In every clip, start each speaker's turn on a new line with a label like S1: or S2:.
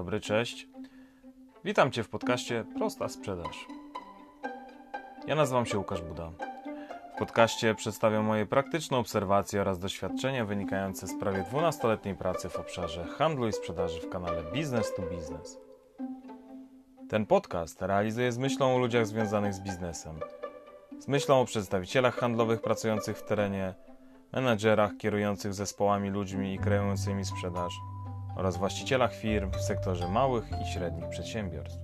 S1: dobry, cześć. Witam Cię w podcaście Prosta Sprzedaż. Ja nazywam się Łukasz Buda. W podcaście przedstawiam moje praktyczne obserwacje oraz doświadczenia wynikające z prawie 12-letniej pracy w obszarze handlu i sprzedaży w kanale Business to Business. Ten podcast realizuję z myślą o ludziach związanych z biznesem, z myślą o przedstawicielach handlowych pracujących w terenie, menedżerach kierujących zespołami ludźmi i kreującymi sprzedaż oraz właścicielach firm w sektorze małych i średnich przedsiębiorstw.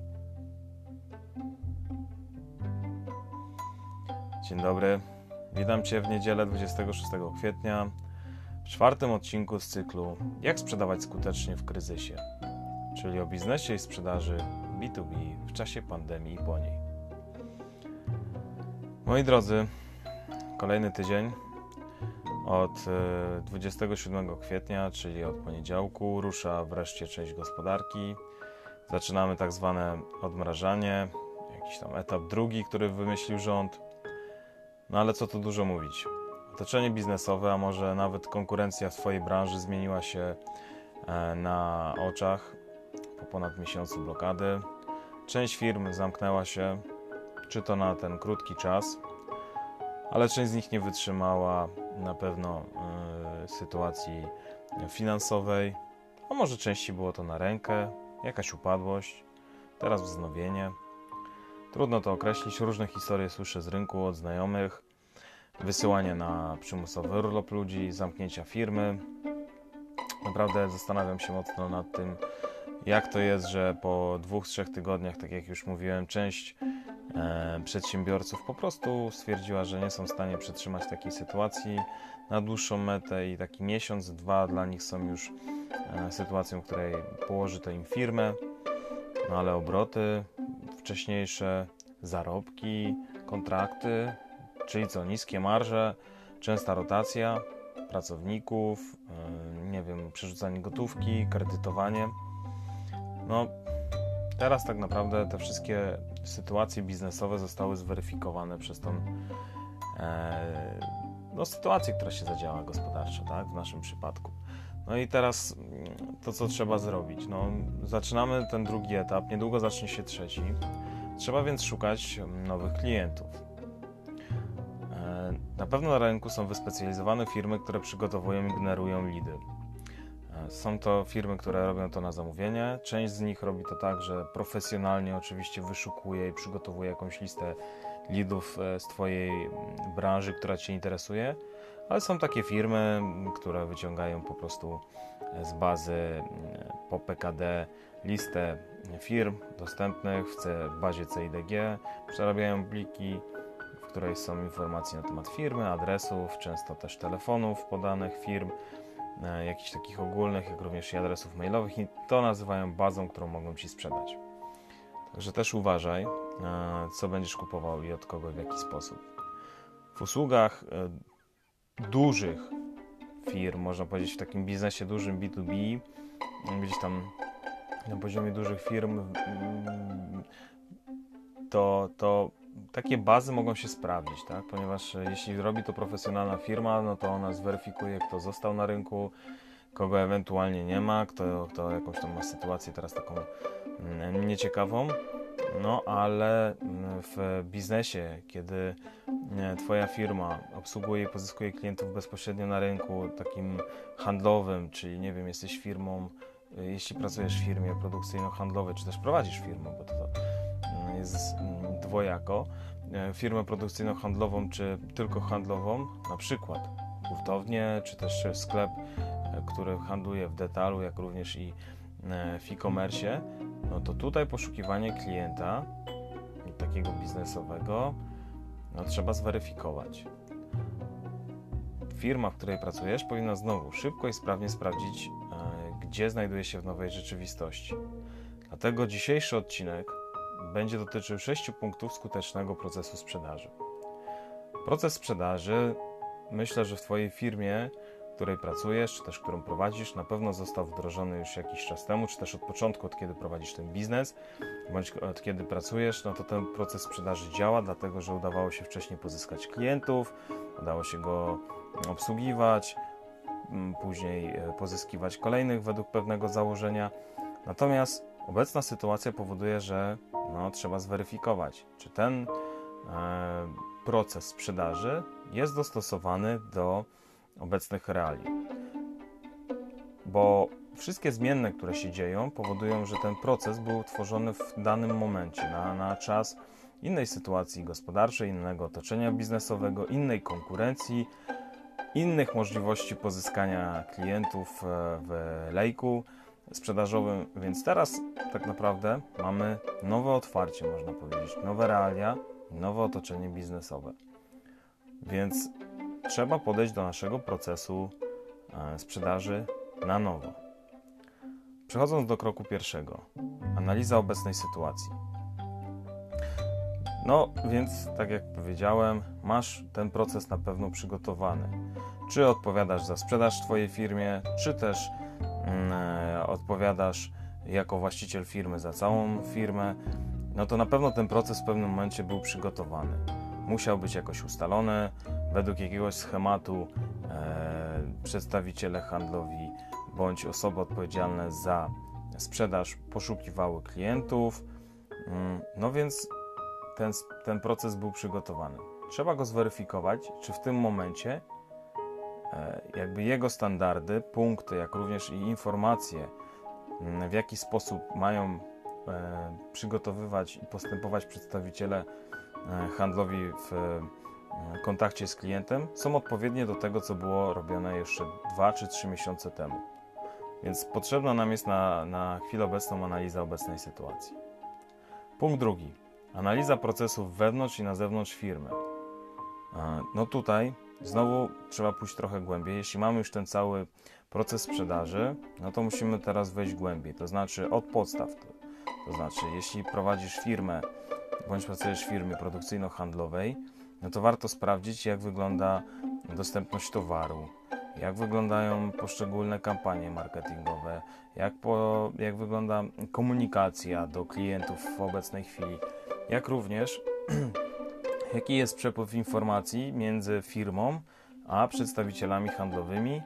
S1: Dzień dobry, witam Cię w niedzielę 26 kwietnia w czwartym odcinku z cyklu Jak sprzedawać skutecznie w kryzysie, czyli o biznesie i sprzedaży B2B w czasie pandemii i po niej. Moi drodzy, kolejny tydzień od 27 kwietnia, czyli od poniedziałku, rusza wreszcie część gospodarki. Zaczynamy tak zwane odmrażanie, jakiś tam etap drugi, który wymyślił rząd. No ale co tu dużo mówić. Otoczenie biznesowe, a może nawet konkurencja w Twojej branży zmieniła się na oczach po ponad miesiącu blokady. Część firm zamknęła się, czy to na ten krótki czas, ale część z nich nie wytrzymała na pewno sytuacji finansowej, a może części było to na rękę, jakaś upadłość, teraz wznowienie. Trudno to określić, różne historie słyszę z rynku od znajomych, wysyłanie na przymusowy urlop ludzi, zamknięcia firmy. Naprawdę zastanawiam się mocno nad tym, jak to jest, że po 2-3 tygodniach, tak jak już mówiłem, część przedsiębiorców po prostu stwierdziła, że nie są w stanie przetrzymać takiej sytuacji na dłuższą metę i taki miesiąc, 2 dla nich są już sytuacją, w której położy to im firmę, no ale obroty wcześniejsze, zarobki, kontrakty, czyli co, niskie marże, częsta rotacja pracowników, przerzucanie gotówki, kredytowanie. No, teraz tak naprawdę te wszystkie sytuacje biznesowe zostały zweryfikowane przez tą sytuację, która się zadziała gospodarczo, tak, w naszym przypadku. No i teraz to, co trzeba zrobić. No, zaczynamy ten drugi etap, niedługo zacznie się trzeci. Trzeba więc szukać nowych klientów. Na pewno na rynku są wyspecjalizowane firmy, które przygotowują i generują leady. Są to firmy, które robią to na zamówienie. Część z nich robi to tak, że profesjonalnie oczywiście wyszukuje i przygotowuje jakąś listę leadów z Twojej branży, która Cię interesuje. Ale są takie firmy, które wyciągają po prostu z bazy po PKD listę firm dostępnych w bazie CIDG, przerabiają pliki, w której są informacje na temat firmy, adresów, często też telefonów podanych firm, jakichś takich ogólnych, jak również i adresów mailowych, i to nazywają bazą, którą mogą Ci sprzedać. Także też uważaj, co będziesz kupował i od kogo, w jaki sposób. W usługach dużych firm, można powiedzieć w takim biznesie dużym B2B, gdzieś tam na poziomie dużych firm, to takie bazy mogą się sprawdzić, tak? Ponieważ jeśli robi to profesjonalna firma, no to ona zweryfikuje, kto został na rynku, kogo ewentualnie nie ma, kto jakąś tam ma sytuację teraz taką nieciekawą. No ale w biznesie, kiedy Twoja firma obsługuje i pozyskuje klientów bezpośrednio na rynku takim handlowym, czyli nie wiem, jesteś firmą, jeśli pracujesz w firmie produkcyjno-handlowej, czy też prowadzisz firmę, bo to jest dwojako, firmę produkcyjno-handlową, czy tylko handlową, na przykład hurtownię, czy też sklep, który handluje w detalu, jak również i w e-commerce, no to tutaj poszukiwanie klienta takiego biznesowego trzeba zweryfikować. Firma, w której pracujesz, powinna znowu szybko i sprawnie sprawdzić, gdzie znajduje się w nowej rzeczywistości. Dlatego dzisiejszy odcinek będzie dotyczył 6 punktów skutecznego procesu sprzedaży. Proces sprzedaży, myślę, że w Twojej firmie, w której pracujesz, czy też którą prowadzisz, na pewno został wdrożony już jakiś czas temu, czy też od początku, od kiedy prowadzisz ten biznes, bądź od kiedy pracujesz, no to ten proces sprzedaży działa, dlatego że udawało się wcześniej pozyskać klientów, udało się go obsługiwać, później pozyskiwać kolejnych według pewnego założenia. Natomiast obecna sytuacja powoduje, że trzeba zweryfikować, czy ten proces sprzedaży jest dostosowany do obecnych realiów. Bo wszystkie zmienne, które się dzieją, powodują, że ten proces był tworzony w danym momencie, na czas innej sytuacji gospodarczej, innego otoczenia biznesowego, innej konkurencji, innych możliwości pozyskania klientów w lejku sprzedażowym, więc teraz tak naprawdę mamy nowe otwarcie, można powiedzieć, nowe realia, nowe otoczenie biznesowe. Więc trzeba podejść do naszego procesu sprzedaży na nowo. Przechodząc do kroku pierwszego, analiza obecnej sytuacji. Więc tak jak powiedziałem, masz ten proces na pewno przygotowany. Czy odpowiadasz za sprzedaż w Twojej firmie, czy też odpowiadasz jako właściciel firmy za całą firmę, to na pewno ten proces w pewnym momencie był przygotowany. Musiał być jakoś ustalony, według jakiegoś schematu przedstawiciele handlowi bądź osoby odpowiedzialne za sprzedaż poszukiwały klientów, więc ten proces był przygotowany. Trzeba go zweryfikować, czy w tym momencie jego standardy, punkty, jak również i informacje, w jaki sposób mają przygotowywać i postępować przedstawiciele handlowi w kontakcie z klientem, są odpowiednie do tego, co było robione jeszcze 2 czy 3 miesiące temu. Więc potrzebna nam jest na chwilę obecną analiza obecnej sytuacji. Punkt drugi. Analiza procesów wewnątrz i na zewnątrz firmy. Tutaj znowu trzeba pójść trochę głębiej. Jeśli mamy już ten cały proces sprzedaży, to musimy teraz wejść głębiej, to znaczy od podstaw. To znaczy, jeśli prowadzisz firmę, bądź pracujesz w firmie produkcyjno-handlowej, to warto sprawdzić, jak wygląda dostępność towaru, jak wyglądają poszczególne kampanie marketingowe, jak wygląda komunikacja do klientów w obecnej chwili, jak również jaki jest przepływ informacji między firmą a przedstawicielami handlowymi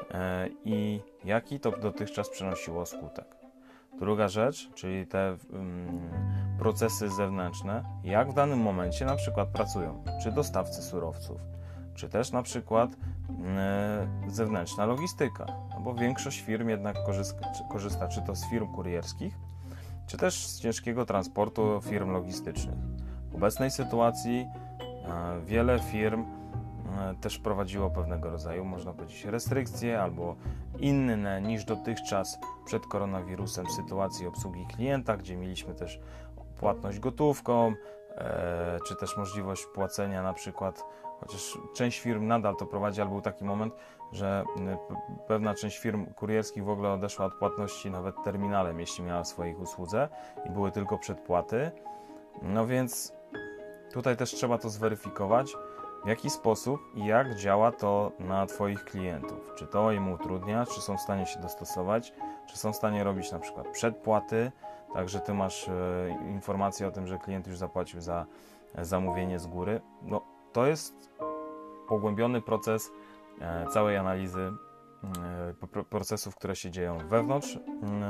S1: i jaki to dotychczas przynosiło skutek. Druga rzecz, czyli te procesy zewnętrzne, jak w danym momencie na przykład pracują, czy dostawcy surowców, czy też na przykład zewnętrzna logistyka, bo większość firm jednak korzysta czy to z firm kurierskich, czy też z ciężkiego transportu firm logistycznych. W obecnej sytuacji wiele firm też prowadziło pewnego rodzaju, można powiedzieć, restrykcje albo inne niż dotychczas przed koronawirusem sytuacje obsługi klienta, gdzie mieliśmy też płatność gotówką, czy też możliwość płacenia na przykład, chociaż część firm nadal to prowadzi, ale był taki moment, że pewna część firm kurierskich w ogóle odeszła od płatności nawet terminalem, jeśli miała w swoich usłudze i były tylko przedpłaty. Więc tutaj też trzeba to zweryfikować, w jaki sposób i jak działa to na Twoich klientów. Czy to im utrudnia, czy są w stanie się dostosować, czy są w stanie robić na przykład przedpłaty, także Ty masz informację o tym, że klient już zapłacił za zamówienie z góry. To jest pogłębiony proces całej analizy procesów, które się dzieją wewnątrz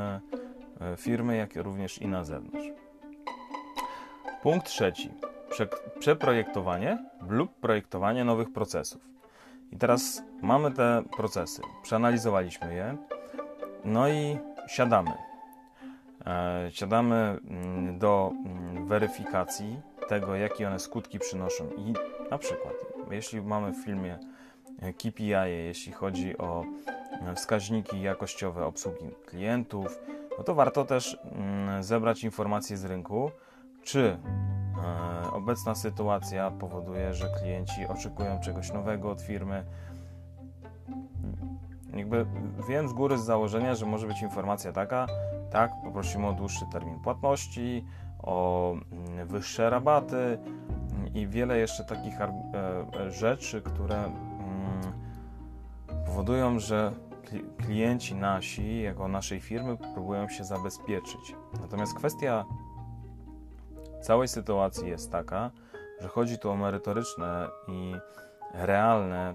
S1: firmy, jak również i na zewnątrz. Punkt trzeci. Przeprojektowanie lub projektowanie nowych procesów. I teraz mamy te procesy, przeanalizowaliśmy je, i siadamy. Siadamy do weryfikacji tego, jakie one skutki przynoszą. I na przykład, jeśli mamy w filmie KPI, jeśli chodzi o wskaźniki jakościowe obsługi klientów, to warto też zebrać informacje z rynku, czy obecna sytuacja powoduje, że klienci oczekują czegoś nowego od firmy. Wiem z góry z założenia, że może być informacja taka, tak, poprosimy o dłuższy termin płatności, o wyższe rabaty i wiele jeszcze takich rzeczy, które powodują, że klienci nasi, jako naszej firmy, próbują się zabezpieczyć. Natomiast kwestia całej sytuacji jest taka, że chodzi tu o merytoryczne i realne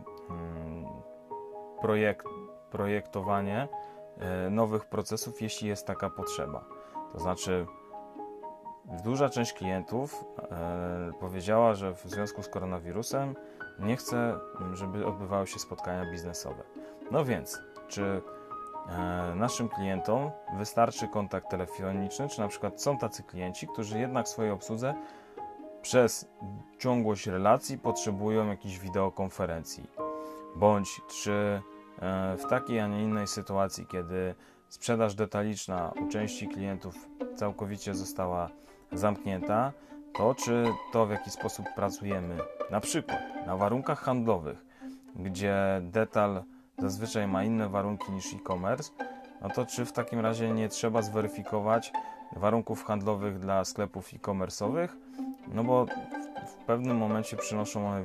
S1: projektowanie nowych procesów, jeśli jest taka potrzeba. To znaczy duża część klientów powiedziała, że w związku z koronawirusem nie chce, żeby odbywały się spotkania biznesowe. No więc, czy naszym klientom wystarczy kontakt telefoniczny, czy na przykład są tacy klienci, którzy jednak w swojej obsłudze przez ciągłość relacji potrzebują jakiejś wideokonferencji, bądź czy w takiej, a nie innej sytuacji, kiedy sprzedaż detaliczna u części klientów całkowicie została zamknięta, to czy to w jaki sposób pracujemy, na przykład na warunkach handlowych, gdzie detal zazwyczaj ma inne warunki niż e-commerce, no to czy w takim razie nie trzeba zweryfikować warunków handlowych dla sklepów e-commerce'owych, no bo w pewnym momencie przynoszą one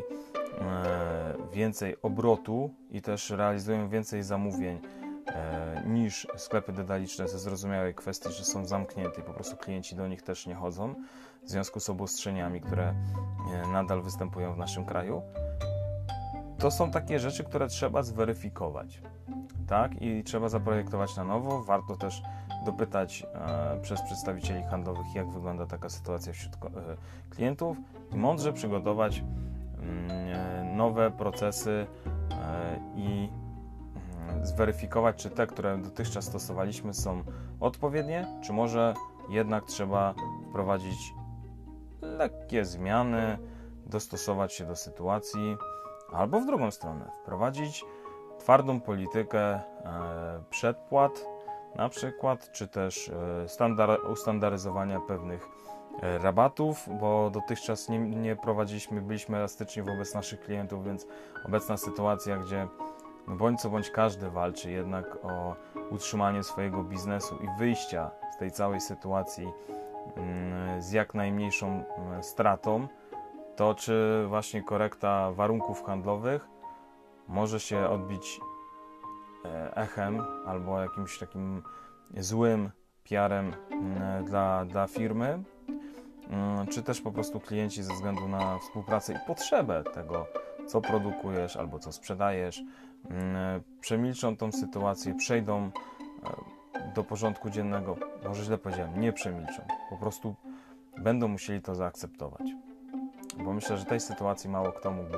S1: więcej obrotu i też realizują więcej zamówień niż sklepy detaliczne ze zrozumiałej kwestii, że są zamknięte i po prostu klienci do nich też nie chodzą w związku z obostrzeniami, które nadal występują w naszym kraju. To są takie rzeczy, które trzeba zweryfikować, tak? I trzeba zaprojektować na nowo. Warto też dopytać przez przedstawicieli handlowych, jak wygląda taka sytuacja wśród klientów i mądrze przygotować nowe procesy i zweryfikować, czy te, które dotychczas stosowaliśmy, są odpowiednie, czy może jednak trzeba wprowadzić lekkie zmiany, dostosować się do sytuacji, albo w drugą stronę, wprowadzić twardą politykę przedpłat na przykład, czy też ustandaryzowania pewnych rabatów, bo dotychczas nie prowadziliśmy, byliśmy elastyczni wobec naszych klientów, więc obecna sytuacja, gdzie bądź co bądź każdy walczy jednak o utrzymanie swojego biznesu i wyjścia z tej całej sytuacji z jak najmniejszą stratą, to czy właśnie korekta warunków handlowych może się odbić echem albo jakimś takim złym PR-em dla firmy, czy też po prostu klienci ze względu na współpracę i potrzebę tego, co produkujesz albo co sprzedajesz, przemilczą tą sytuację, przejdą do porządku dziennego, może źle powiedziałem, nie przemilczą, po prostu będą musieli to zaakceptować. Bo myślę, że tej sytuacji mało kto mógłby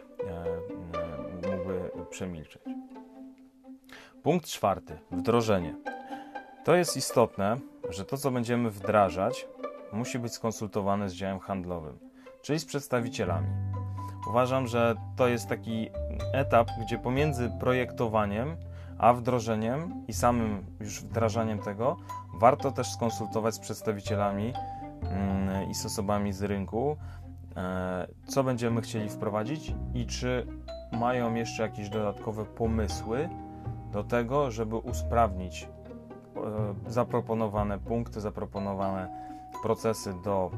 S1: przemilczeć. Punkt 4. Wdrożenie. To jest istotne, że to, co będziemy wdrażać, musi być skonsultowane z działem handlowym, czyli z przedstawicielami. Uważam, że to jest taki etap, gdzie pomiędzy projektowaniem a wdrożeniem i samym już wdrażaniem tego warto też skonsultować z przedstawicielami i z osobami z rynku, co będziemy chcieli wprowadzić i czy mają jeszcze jakieś dodatkowe pomysły do tego, żeby usprawnić zaproponowane punkty, zaproponowane procesy do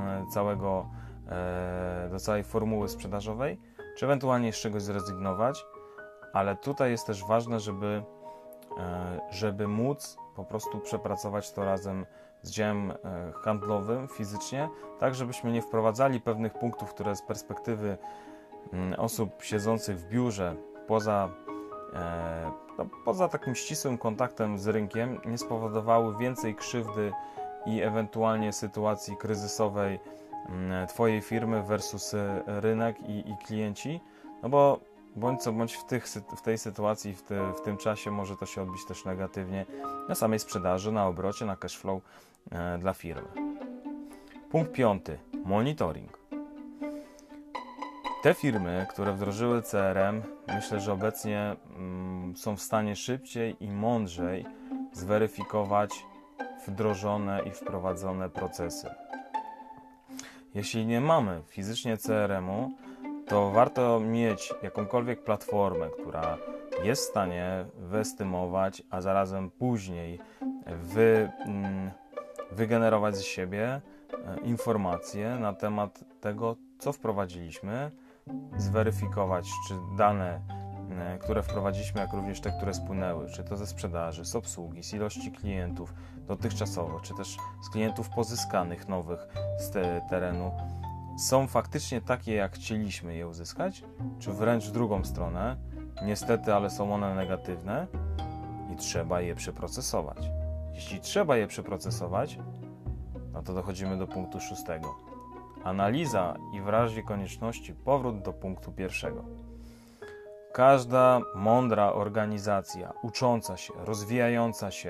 S1: całej formuły sprzedażowej, czy ewentualnie z czegoś zrezygnować, ale tutaj jest też ważne, żeby móc po prostu przepracować to razem z działem handlowym fizycznie, tak żebyśmy nie wprowadzali pewnych punktów, które z perspektywy osób siedzących w biurze poza takim ścisłym kontaktem z rynkiem nie spowodowały więcej krzywdy i ewentualnie sytuacji kryzysowej Twojej firmy versus rynek i klienci, no bo bądź co bądź w tej sytuacji, w tym czasie może to się odbić też negatywnie na samej sprzedaży, na obrocie, na cash flow dla firmy. Punkt 5. Monitoring. Te firmy, które wdrożyły CRM, myślę, że obecnie są w stanie szybciej i mądrzej zweryfikować wdrożone i wprowadzone procesy. Jeśli nie mamy fizycznie CRM-u, to warto mieć jakąkolwiek platformę, która jest w stanie wyestymować, a zarazem później wygenerować z siebie informacje na temat tego, co wprowadziliśmy, zweryfikować, czy dane, które wprowadziliśmy, jak również te, które spłynęły, czy to ze sprzedaży, z obsługi, z ilości klientów dotychczasowo, czy też z klientów pozyskanych nowych z terenu, są faktycznie takie, jak chcieliśmy je uzyskać, czy wręcz w drugą stronę, niestety, ale są one negatywne i trzeba je przeprocesować. Jeśli trzeba je przeprocesować, no to dochodzimy do punktu 6. Analiza i w razie konieczności powrót do punktu 1. Każda mądra organizacja, ucząca się, rozwijająca się,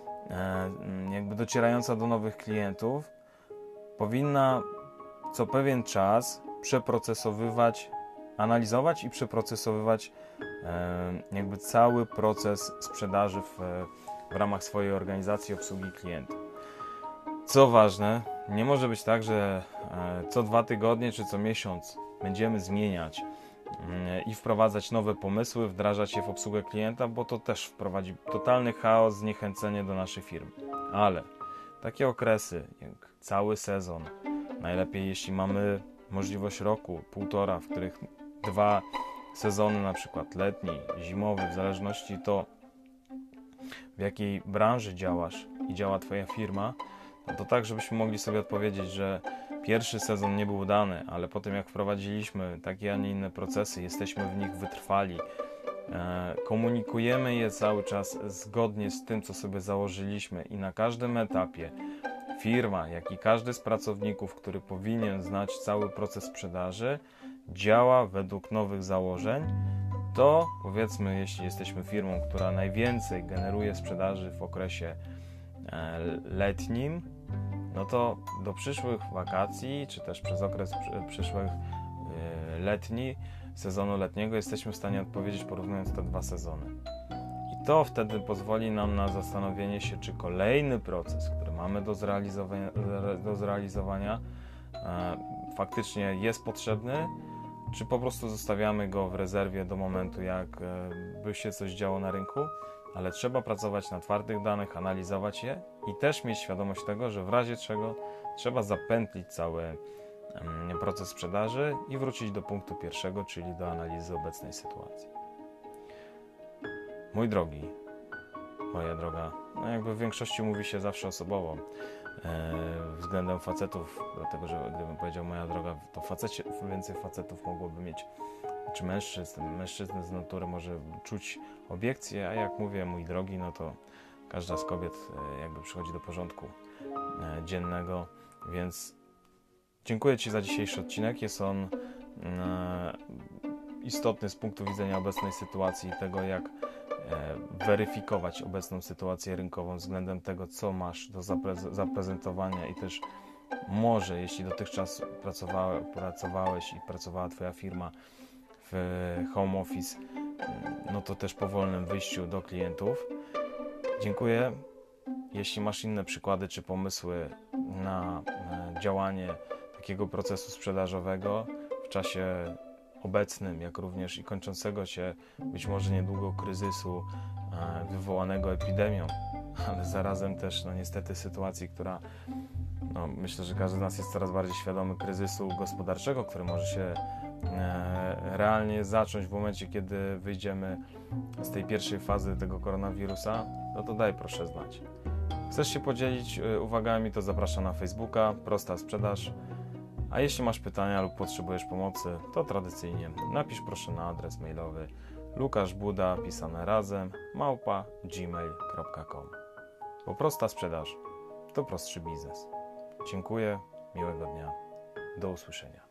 S1: jakby docierająca do nowych klientów, powinna co pewien czas przeprocesowywać, analizować i przeprocesowywać jakby cały proces sprzedaży w ramach swojej organizacji obsługi klientów. Co ważne, nie może być tak, że co 2 tygodnie czy co miesiąc będziemy zmieniać i wprowadzać nowe pomysły, wdrażać je w obsługę klienta, bo to też wprowadzi totalny chaos, zniechęcenie do naszej firmy. Ale takie okresy jak cały sezon, najlepiej jeśli mamy możliwość roku, 1,5, w których 2 sezony, na przykład letni, zimowy, w zależności to w jakiej branży działasz i działa Twoja firma, no to tak, żebyśmy mogli sobie odpowiedzieć, że pierwszy sezon nie był udany, ale po tym jak wprowadziliśmy takie, a nie inne procesy, jesteśmy w nich wytrwali, komunikujemy je cały czas zgodnie z tym, co sobie założyliśmy i na każdym etapie firma, jak i każdy z pracowników, który powinien znać cały proces sprzedaży, działa według nowych założeń, to powiedzmy, jeśli jesteśmy firmą, która najwięcej generuje sprzedaży w okresie letnim, no to do przyszłych wakacji, czy też przez okres przyszłych letni, sezonu letniego jesteśmy w stanie odpowiedzieć, porównując te 2 sezony. I to wtedy pozwoli nam na zastanowienie się, czy kolejny proces, który mamy do zrealizowania faktycznie jest potrzebny, czy po prostu zostawiamy go w rezerwie do momentu, jak by się coś działo na rynku, ale trzeba pracować na twardych danych, analizować je i też mieć świadomość tego, że w razie czego trzeba zapętlić cały proces sprzedaży i wrócić do punktu 1, czyli do analizy obecnej sytuacji. Mój drogi, moja droga, no jakby w większości mówi się zawsze osobowo względem facetów, dlatego że gdybym powiedział moja droga, to więcej facetów mogłoby mieć, czy mężczyzn z natury może czuć obiekcje, a jak mówię mój drogi, no to każda z kobiet jakby przychodzi do porządku dziennego, więc dziękuję Ci za dzisiejszy odcinek. Jest on istotny z punktu widzenia obecnej sytuacji i tego, jak weryfikować obecną sytuację rynkową względem tego, co masz do zaprezentowania i też może, jeśli dotychczas pracowałeś i pracowała Twoja firma w home office, no to też powolnym wyjściu do klientów. Dziękuję. Jeśli masz inne przykłady czy pomysły na działanie takiego procesu sprzedażowego w czasie obecnym, jak również i kończącego się być może niedługo kryzysu wywołanego epidemią, ale zarazem też niestety sytuacji, która myślę, że każdy z nas jest coraz bardziej świadomy kryzysu gospodarczego, który może się realnie zacząć w momencie, kiedy wyjdziemy z tej pierwszej fazy tego koronawirusa, no to daj proszę znać. Chcesz się podzielić uwagami, to zapraszam na Facebooka, Prosta Sprzedaż. A jeśli masz pytania lub potrzebujesz pomocy, to tradycyjnie napisz proszę na adres mailowy lukaszbuda, pisane razem, @gmail.com. Bo Prosta Sprzedaż to prostszy biznes. Dziękuję, miłego dnia, do usłyszenia.